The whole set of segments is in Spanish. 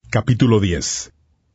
Capítulo 10.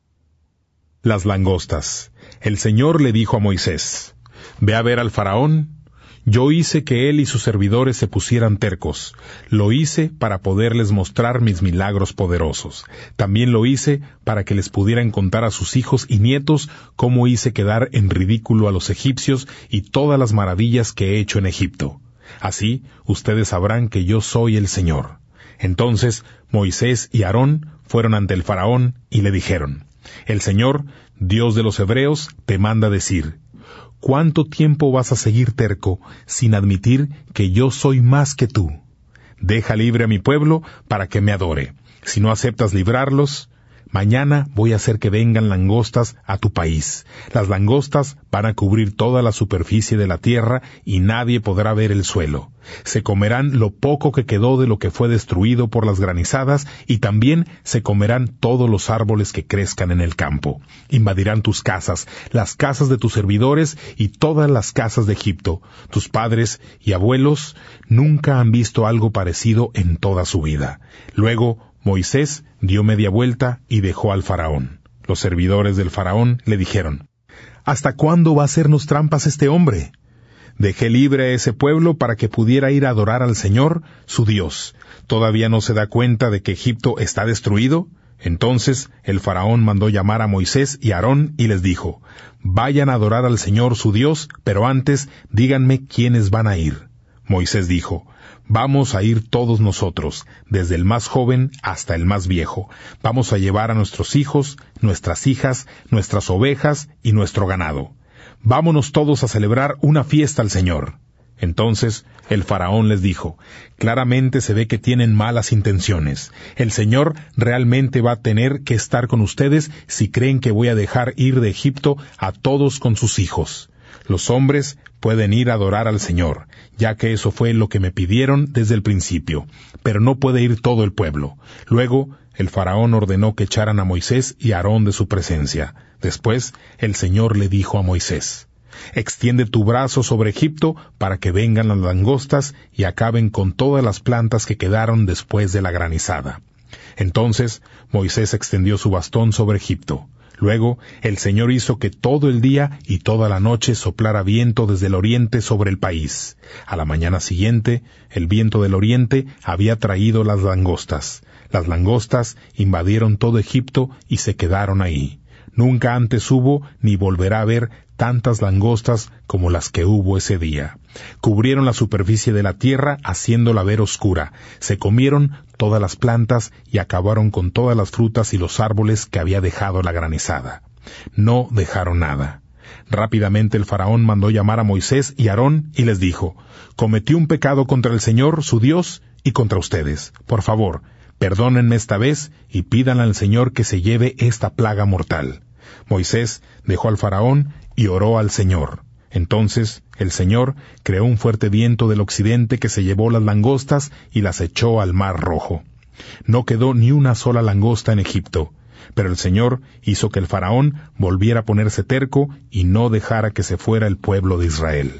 Las langostas. El Señor le dijo a Moisés: Ve a ver al faraón. Yo hice que él y sus servidores se pusieran tercos. Lo hice para poderles mostrar mis milagros poderosos. También lo hice para que les pudieran contar a sus hijos y nietos cómo hice quedar en ridículo a los egipcios y todas las maravillas que he hecho en Egipto. Así ustedes sabrán que yo soy el Señor. Entonces Moisés y Aarón fueron ante el faraón y le dijeron: El Señor, Dios de los hebreos, te manda decir: ¿Cuánto tiempo vas a seguir terco sin admitir que yo soy más que tú? Deja libre a mi pueblo para que me adore. Si no aceptas librarlos, mañana voy a hacer que vengan langostas a tu país. Las langostas van a cubrir toda la superficie de la tierra y nadie podrá ver el suelo. Se comerán lo poco que quedó de lo que fue destruido por las granizadas y también se comerán todos los árboles que crezcan en el campo. Invadirán tus casas, las casas de tus servidores y todas las casas de Egipto. Tus padres y abuelos nunca han visto algo parecido en toda su vida. Luego Moisés dio media vuelta y dejó al faraón. Los servidores del faraón le dijeron: ¿Hasta cuándo va a hacernos trampas este hombre? Dejé libre a ese pueblo para que pudiera ir a adorar al Señor, su Dios. ¿Todavía no se da cuenta de que Egipto está destruido? Entonces el faraón mandó llamar a Moisés y a Aarón y les dijo: Vayan a adorar al Señor, su Dios, pero antes díganme quiénes van a ir. Moisés dijo: Vamos a ir todos nosotros, desde el más joven hasta el más viejo. Vamos a llevar a nuestros hijos, nuestras hijas, nuestras ovejas y nuestro ganado. Vámonos todos a celebrar una fiesta al Señor. Entonces el faraón les dijo: Claramente se ve que tienen malas intenciones. El Señor realmente va a tener que estar con ustedes si creen que voy a dejar ir de Egipto a todos con sus hijos. Los hombres pueden ir a adorar al Señor, ya que eso fue lo que me pidieron desde el principio, pero no puede ir todo el pueblo. Luego el faraón ordenó que echaran a Moisés y a Aarón de su presencia. Después el Señor le dijo a Moisés: Extiende tu brazo sobre Egipto para que vengan las langostas y acaben con todas las plantas que quedaron después de la granizada. Entonces Moisés extendió su bastón sobre Egipto. Luego el Señor hizo que todo el día y toda la noche soplara viento desde el oriente sobre el país. A la mañana siguiente, el viento del oriente había traído las langostas. Las langostas invadieron todo Egipto y se quedaron ahí. Nunca antes hubo ni volverá a haber tantas langostas como las que hubo ese día. Cubrieron la superficie de la tierra haciéndola ver oscura. Se comieron todas las plantas y acabaron con todas las frutas y los árboles que había dejado la granizada. No dejaron nada. Rápidamente el faraón mandó llamar a Moisés y a Aarón y les dijo: Cometí un pecado contra el Señor, su Dios, y contra ustedes. Por favor, perdónenme esta vez y pidan al Señor que se lleve esta plaga mortal. Moisés dejó al faraón y oró al Señor. Entonces el Señor creó un fuerte viento del occidente que se llevó las langostas y las echó al mar Rojo. No quedó ni una sola langosta en Egipto, pero el Señor hizo que el faraón volviera a ponerse terco y no dejara que se fuera el pueblo de Israel.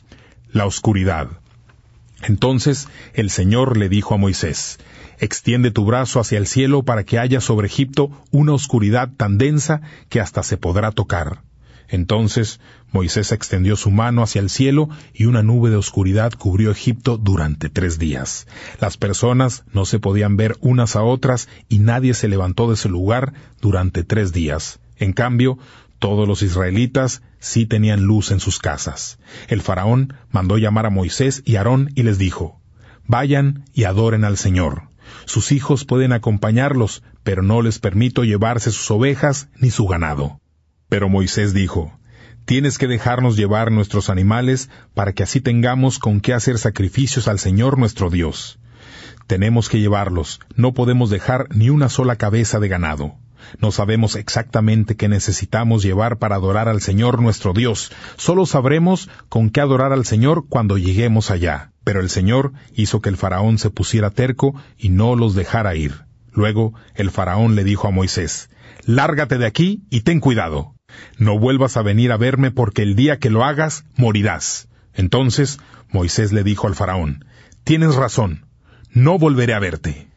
La oscuridad. Entonces el Señor le dijo a Moisés: Extiende tu brazo hacia el cielo para que haya sobre Egipto una oscuridad tan densa que hasta se podrá tocar. Entonces Moisés extendió su mano hacia el cielo y una nube de oscuridad cubrió Egipto durante 3 días. Las personas no se podían ver unas a otras y nadie se levantó de su lugar durante 3 días. En cambio, todos los israelitas sí tenían luz en sus casas. El faraón mandó llamar a Moisés y a Aarón y les dijo: Vayan y adoren al Señor. Sus hijos pueden acompañarlos, pero no les permito llevarse sus ovejas ni su ganado. Pero Moisés dijo: Tienes que dejarnos llevar nuestros animales para que así tengamos con qué hacer sacrificios al Señor nuestro Dios. Tenemos que llevarlos, no podemos dejar ni una sola cabeza de ganado. No sabemos exactamente qué necesitamos llevar para adorar al Señor nuestro Dios. Solo sabremos con qué adorar al Señor cuando lleguemos allá. Pero el Señor hizo que el faraón se pusiera terco y no los dejara ir. Luego el faraón le dijo a Moisés: Lárgate de aquí y ten cuidado. No vuelvas a venir a verme porque el día que lo hagas, morirás. Entonces Moisés le dijo al faraón: Tienes razón, no volveré a verte.